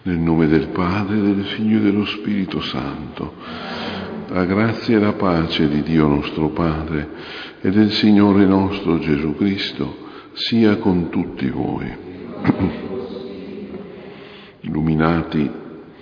Nel nome del Padre, del Figlio e dello Spirito Santo. La grazia e la pace di Dio nostro Padre e del Signore nostro Gesù Cristo sia con tutti voi. Illuminati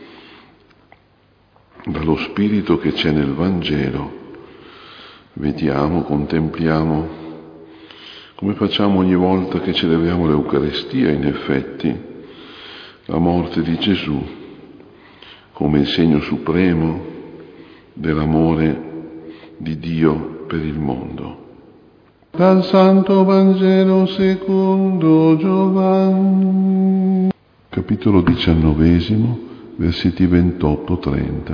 dallo Spirito che c'è nel Vangelo, vediamo, contempliamo, come facciamo ogni volta che celebriamo l'Eucaristia, in effetti, la morte di Gesù come il segno supremo dell'amore di Dio per il mondo. Dal Santo Vangelo secondo Giovanni, capitolo 19, versetti 28-30.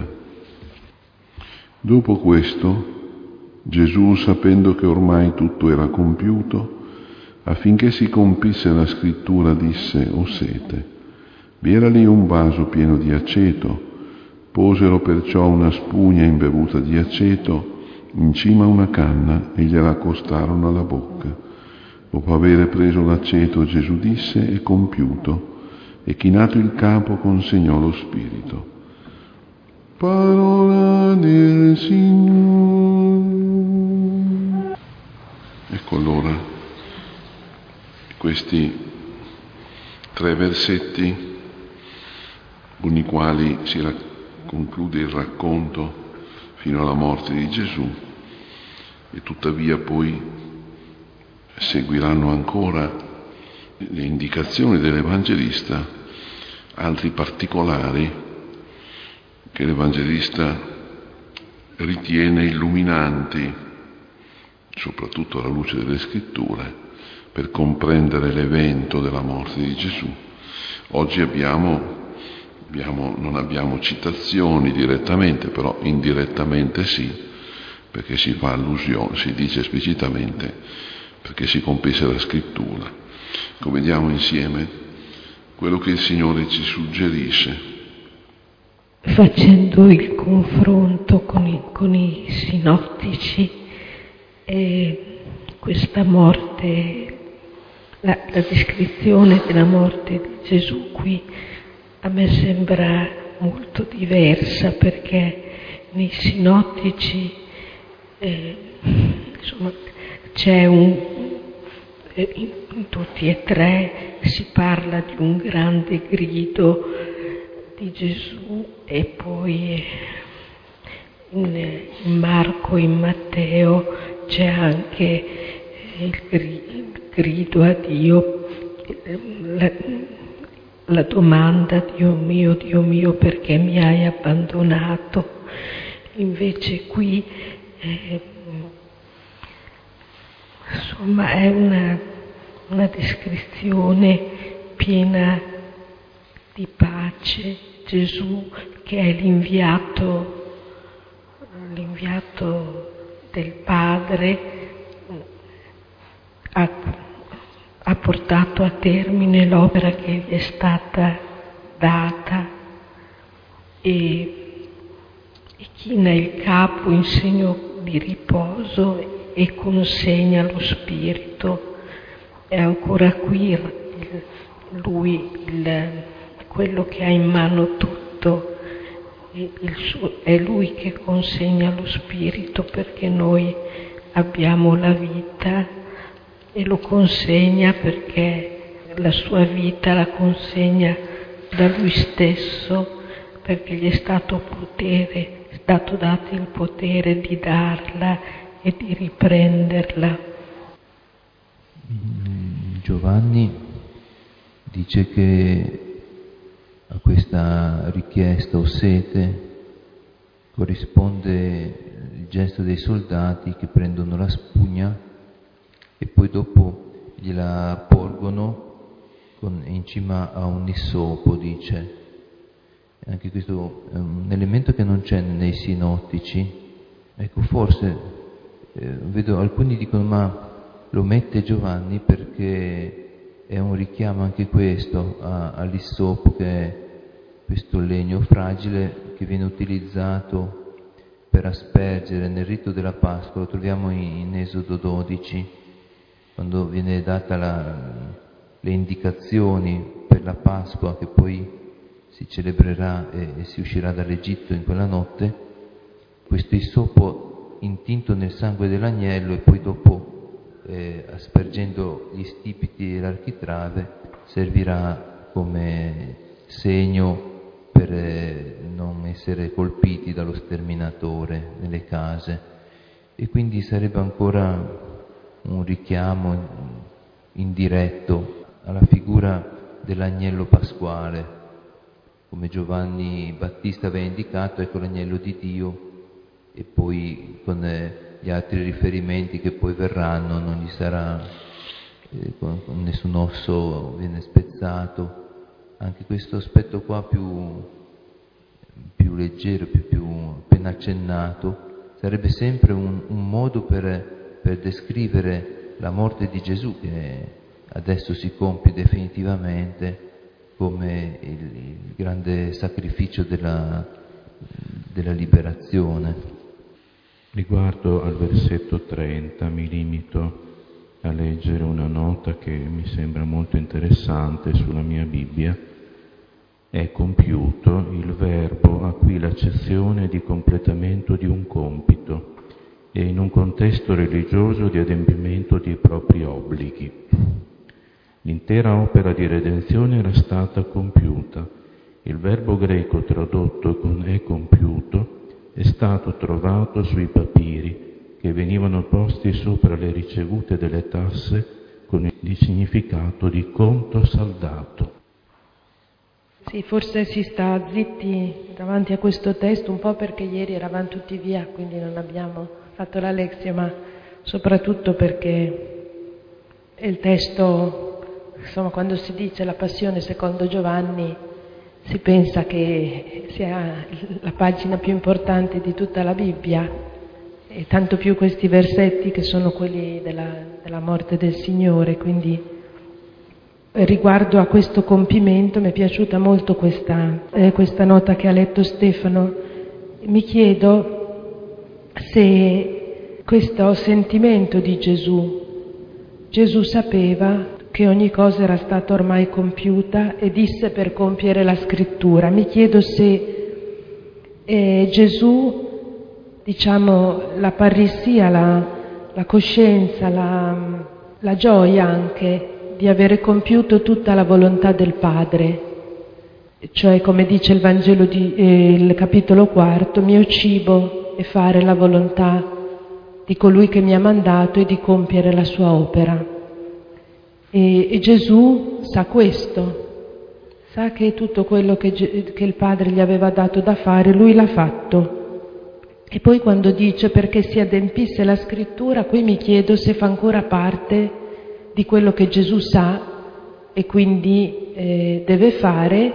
Dopo questo, Gesù, sapendo che ormai tutto era compiuto, affinché si compisse la scrittura, disse: «Ho sete». Vi era lì un vaso pieno di aceto, posero perciò una spugna imbevuta di aceto in cima a una canna e gliela accostarono alla bocca. Dopo aver preso l'aceto, Gesù disse: «È compiuto», e chinato il capo consegnò lo spirito. Parola del Signore. Ecco allora questi 3 versetti con i quali si conclude il racconto fino alla morte di Gesù, e tuttavia poi seguiranno ancora le indicazioni dell'Evangelista, altri particolari che l'Evangelista ritiene illuminanti, soprattutto alla luce delle Scritture, per comprendere l'evento della morte di Gesù. Oggi non abbiamo citazioni direttamente, però indirettamente sì, perché si fa allusione, si dice esplicitamente, perché si compisse la Scrittura. Vediamo insieme quello che il Signore ci suggerisce. Facendo il confronto con i sinottici, questa morte, la descrizione della morte di Gesù qui a me sembra molto diversa, perché nei sinottici c'è in tutti e 3 si parla di un grande grido di Gesù, e poi in Marco e in Matteo c'è anche il grido a Dio, la domanda: Dio mio, perché mi hai abbandonato? Invece qui insomma è una descrizione piena di pace. Gesù, che è l'inviato del Padre, ha portato a termine l'opera che gli è stata data e china il capo in segno di riposo e consegna lo spirito. È ancora qui lui, quello che ha in mano tutto, è lui che consegna lo spirito, perché noi abbiamo la vita, e lo consegna perché la sua vita la consegna da lui stesso, perché gli è stato dato il potere di darla e di riprenderla. Giovanni dice che a questa richiesta o sete corrisponde il gesto dei soldati che prendono la spugna e poi dopo gliela porgono in cima a un issopo, dice. Anche questo è un elemento che non c'è nei sinottici. Ecco, forse vedo alcuni dicono: ma lo mette Giovanni perché è un richiamo anche questo all'issopo, che è questo legno fragile che viene utilizzato per aspergere nel rito della Pasqua. Lo troviamo in Esodo 12, quando viene data le indicazioni per la Pasqua, che poi si celebrerà e si uscirà dall'Egitto in quella notte, questo issopo intinto nel sangue dell'agnello e poi dopo aspergendo gli stipiti e l'architrave servirà come segno per non essere colpiti dallo sterminatore nelle case. E quindi sarebbe ancora un richiamo indiretto alla figura dell'agnello pasquale, come Giovanni Battista aveva indicato, ecco l'agnello di Dio, e poi con gli altri riferimenti che poi verranno non gli sarà, con nessun osso viene spezzato. Anche questo aspetto qua più leggero, più appena accennato, sarebbe sempre un modo per descrivere la morte di Gesù, che adesso si compie definitivamente come il grande sacrificio della liberazione. Riguardo al versetto 30 mi limito a leggere una nota che mi sembra molto interessante sulla mia Bibbia. È compiuto il verbo a cui l'accezione di completamento di un compito e in un contesto religioso di adempimento dei propri obblighi. L'intera opera di redenzione era stata compiuta. Il verbo greco tradotto con è compiuto è stato trovato sui papiri che venivano posti sopra le ricevute delle tasse con il significato di conto saldato. Sì, forse si sta zitti davanti a questo testo un po' perché ieri eravamo tutti via, quindi non abbiamo fatto la lezione, ma soprattutto perché il testo, insomma, quando si dice la passione secondo Giovanni, si pensa che sia la pagina più importante di tutta la Bibbia, e tanto più questi versetti che sono quelli della morte del Signore. Quindi riguardo a questo compimento mi è piaciuta molto questa nota che ha letto Stefano. Mi chiedo se questo sentimento di Gesù sapeva che ogni cosa era stata ormai compiuta e disse per compiere la scrittura. Mi chiedo se Gesù, diciamo, la parissia, la coscienza, la gioia anche di avere compiuto tutta la volontà del Padre, cioè come dice il Vangelo il capitolo 4, mio cibo è fare la volontà di colui che mi ha mandato e di compiere la sua opera. E Gesù sa questo, sa che tutto quello che il Padre gli aveva dato da fare, lui l'ha fatto. E poi quando dice perché si adempisse la scrittura, qui mi chiedo se fa ancora parte di quello che Gesù sa e quindi deve fare,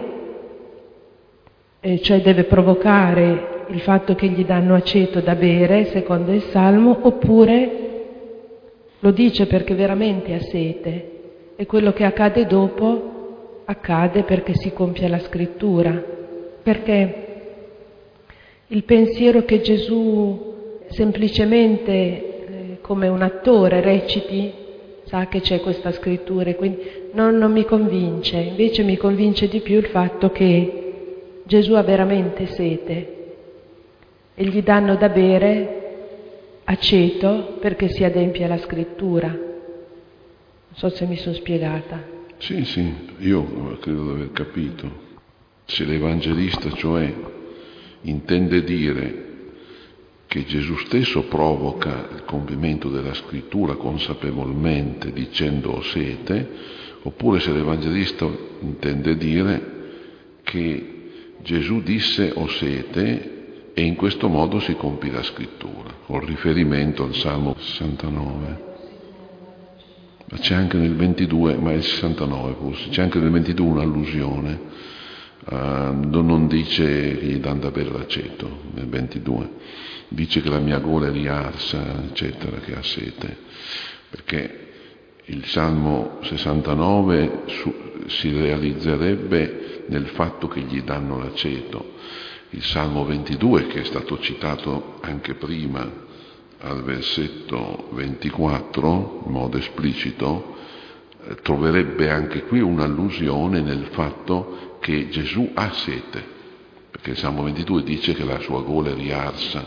cioè deve provocare il fatto che gli danno aceto da bere, secondo il Salmo, oppure lo dice perché veramente ha sete e quello che accade dopo accade perché si compie la scrittura, perché il pensiero che Gesù semplicemente come un attore reciti, sa che c'è questa scrittura e quindi non mi convince, invece mi convince di più il fatto che Gesù ha veramente sete e gli danno da bere aceto perché si adempie la scrittura. Non so se mi sono spiegata. Sì, io credo di aver capito. Se l'Evangelista, cioè, intende dire che Gesù stesso provoca il compimento della scrittura consapevolmente dicendo ho sete, oppure se l'Evangelista intende dire che Gesù disse ho sete e in questo modo si compì la scrittura, con riferimento al Salmo 69. Ma c'è anche nel 22, ma è il 69 forse, c'è anche nel 22 un'allusione, non dice che gli danno da bere l'aceto, nel 22, dice che la mia gola è riarsa, eccetera, che ha sete, perché il Salmo 69 si realizzerebbe nel fatto che gli danno l'aceto. Il Salmo 22, che è stato citato anche prima, al versetto 24, in modo esplicito, troverebbe anche qui un'allusione nel fatto che Gesù ha sete, perché il Salmo 22 dice che la sua gola è riarsa.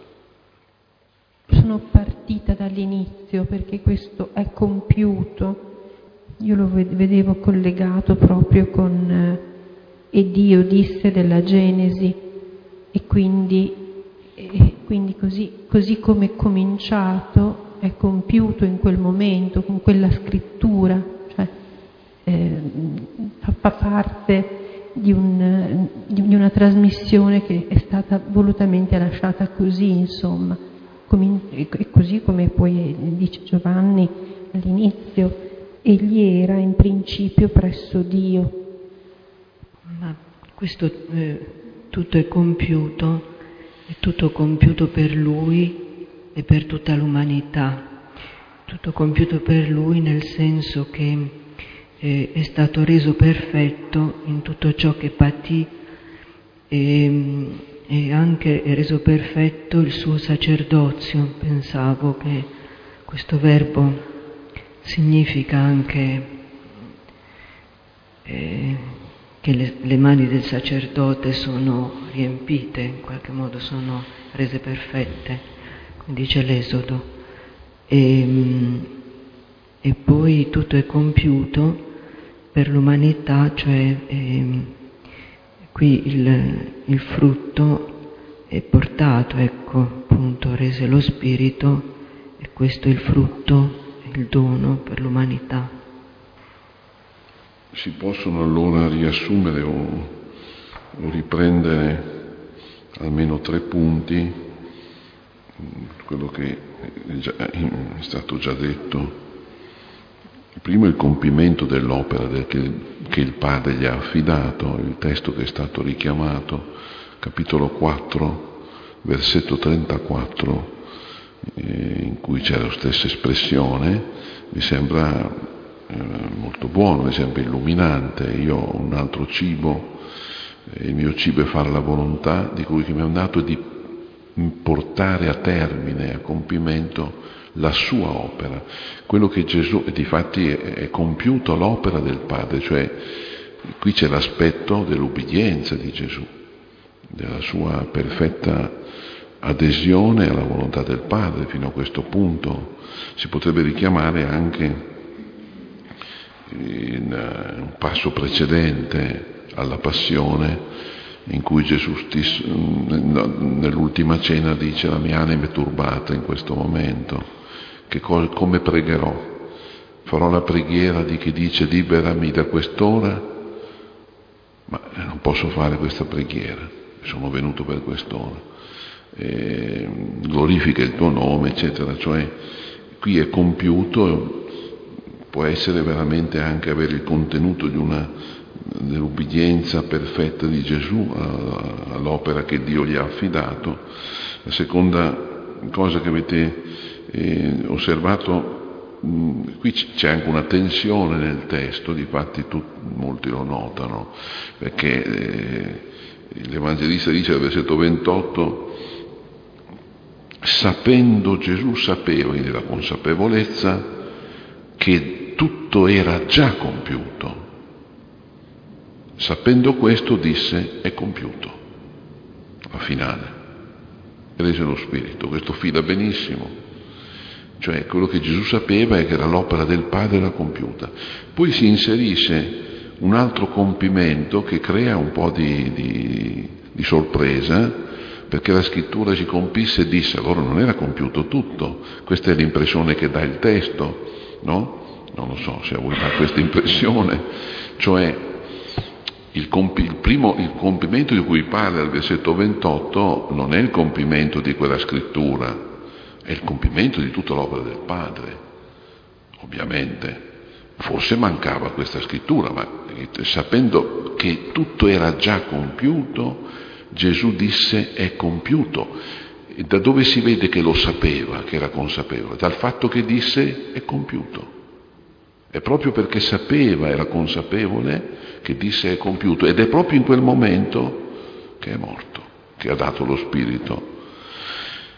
Sono partita dall'inizio perché questo è compiuto. Io lo vedevo collegato proprio con e Dio disse della Genesi, e quindi così come è cominciato è compiuto in quel momento, con quella scrittura, cioè fa parte di una trasmissione che è stata volutamente lasciata così, insomma, e così come poi dice Giovanni all'inizio, egli era in principio presso Dio. Ma questo tutto è tutto compiuto per Lui e per tutta l'umanità. Tutto compiuto per Lui nel senso che è stato reso perfetto in tutto ciò che patì e anche è reso perfetto il suo sacerdozio. Pensavo che questo verbo significa anche che le mani del sacerdote sono riempite, in qualche modo sono rese perfette, come dice l'Esodo, e poi tutto è compiuto per l'umanità, cioè qui il frutto è portato, ecco, appunto, rese lo Spirito, e questo è il frutto, il dono per l'umanità. Si possono allora riassumere o riprendere almeno 3 punti, quello che è stato già detto. Il primo è il compimento dell'opera che il Padre gli ha affidato, il testo che è stato richiamato, capitolo 4, versetto 34, in cui c'è la stessa espressione, mi sembra molto buono, mi sembra illuminante. Io ho un altro cibo, il mio cibo è fare la volontà di colui che mi ha dato, di portare a termine, a compimento la sua opera. Quello che Gesù, e difatti è compiuto l'opera del Padre, cioè qui c'è l'aspetto dell'ubbidienza di Gesù, della sua perfetta adesione alla volontà del Padre. Fino a questo punto si potrebbe richiamare anche in un passo precedente alla passione, in cui Gesù stesso, nell'ultima cena, dice: la mia anima è turbata in questo momento, come pregherò? Farò la preghiera di chi dice liberami da quest'ora, ma non posso fare questa preghiera, sono venuto per quest'ora, glorifica il tuo nome, eccetera. Cioè qui è compiuto, può essere veramente anche avere il contenuto dell'ubbidienza perfetta di Gesù all'opera che Dio gli ha affidato. La seconda cosa che avete osservato, qui c'è anche una tensione nel testo, difatti molti lo notano, perché l'Evangelista dice al versetto 28: Gesù sapeva, quindi la consapevolezza, che tutto era già compiuto. Sapendo questo disse: è compiuto. La finale, rese lo Spirito. Questo fila benissimo. Cioè quello che Gesù sapeva è che l'opera del Padre era compiuta. Poi si inserisce un altro compimento che crea un po' di sorpresa, perché la scrittura si compisse e disse: allora non era compiuto tutto. Questa è l'impressione che dà il testo, no? Non lo so se a voi dà questa impressione. Cioè il compimento di cui parla il versetto 28 non è il compimento di quella scrittura, è il compimento di tutta l'opera del Padre. Ovviamente forse mancava questa scrittura, ma sapendo che tutto era già compiuto, Gesù disse: è compiuto. E da dove si vede che lo sapeva, che era consapevole? Dal fatto che disse: è compiuto. È proprio perché sapeva, era consapevole, che disse: è compiuto. Ed è proprio in quel momento che è morto, che ha dato lo Spirito.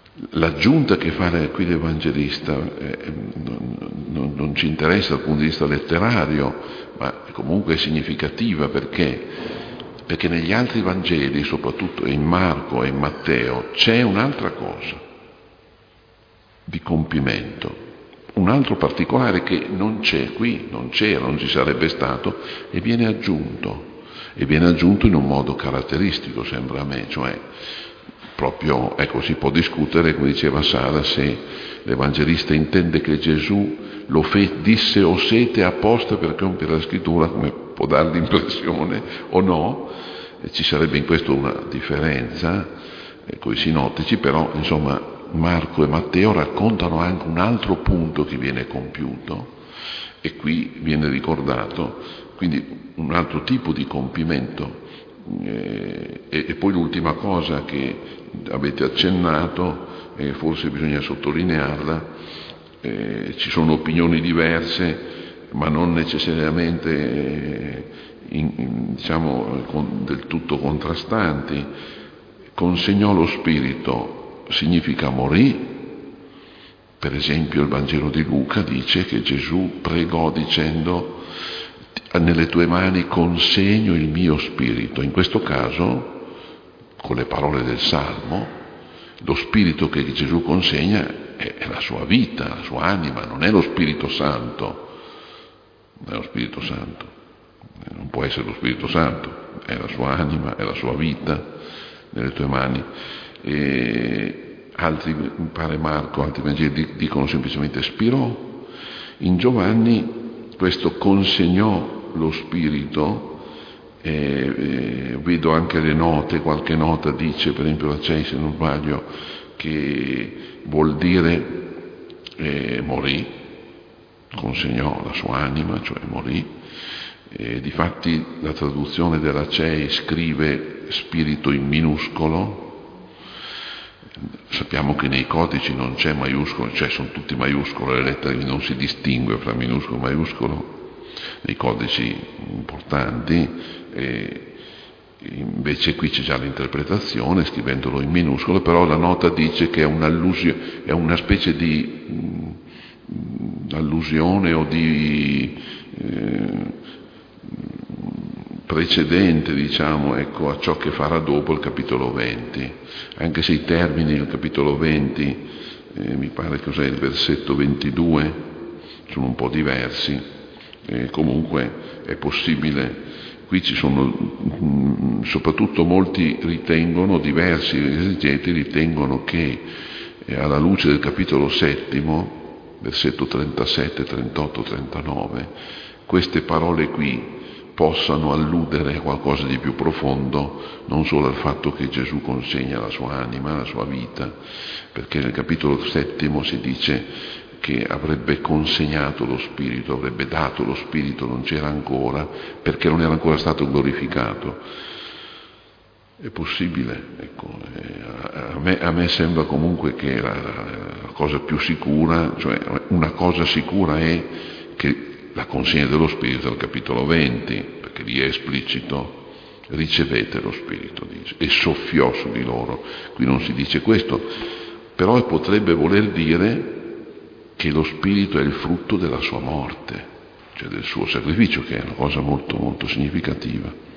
L'aggiunta che fa qui l'Evangelista non ci interessa dal punto di vista letterario, ma comunque è significativa perché negli altri Vangeli, soprattutto in Marco e in Matteo, c'è un'altra cosa di compimento, un altro particolare che non c'è qui, non c'era, non ci sarebbe stato, e viene aggiunto in un modo caratteristico, sembra a me, cioè proprio, ecco, si può discutere, come diceva Sara, se l'Evangelista intende che Gesù lo disse o sete apposta per compiere la scrittura, come può dare l'impressione, o no. Ci sarebbe in questo una differenza con i sinottici, però insomma Marco e Matteo raccontano anche un altro punto che viene compiuto e qui viene ricordato, quindi un altro tipo di compimento. E poi l'ultima cosa che avete accennato, forse bisogna sottolinearla, ci sono opinioni diverse, ma non necessariamente del tutto contrastanti. Consegnò lo Spirito significa morì. Per esempio il Vangelo di Luca dice che Gesù pregò dicendo: nelle tue mani consegno il mio spirito. In questo caso, con le parole del Salmo, lo spirito che Gesù consegna è la sua vita, la sua anima, non è lo Spirito Santo. Non è lo Spirito Santo, non può essere lo Spirito Santo, è la sua anima, è la sua vita nelle tue mani. E altri, mi pare Marco, altri Vangeli dicono semplicemente spirò. In Giovanni questo consegnò lo Spirito, vedo anche le note, qualche nota dice, per esempio la CEI se non sbaglio, che vuol dire morì, consegnò la sua anima, cioè morì. Difatti la traduzione della CEI scrive spirito in minuscolo. Sappiamo che nei codici non c'è maiuscolo, cioè sono tutti maiuscolo, le lettere non si distingue fra minuscolo e maiuscolo nei codici importanti, invece qui c'è già l'interpretazione scrivendolo in minuscolo, però la nota dice che è un'allusione, è una specie di allusione o di precedente, diciamo, ecco, a ciò che farà dopo il capitolo 20, anche se i termini del capitolo 20, mi pare cos'è il versetto 22, sono un po' diversi. Comunque è possibile, qui ci sono soprattutto molti ritengono, diversi esegeti ritengono che alla luce del capitolo 7, versetto 37, 38, 39, queste parole qui possano alludere a qualcosa di più profondo, non solo al fatto che Gesù consegna la sua anima, la sua vita, perché nel capitolo 7 si dice che avrebbe consegnato lo Spirito, avrebbe dato lo Spirito, non c'era ancora, perché non era ancora stato glorificato. È possibile, ecco, a me sembra comunque che la cosa più sicura, cioè una cosa sicura è che la consegna dello Spirito al capitolo 20, perché lì è esplicito, ricevete lo Spirito, dice, e soffiò su di loro. Qui non si dice questo, però potrebbe voler dire che lo Spirito è il frutto della sua morte, cioè del suo sacrificio, che è una cosa molto, molto significativa.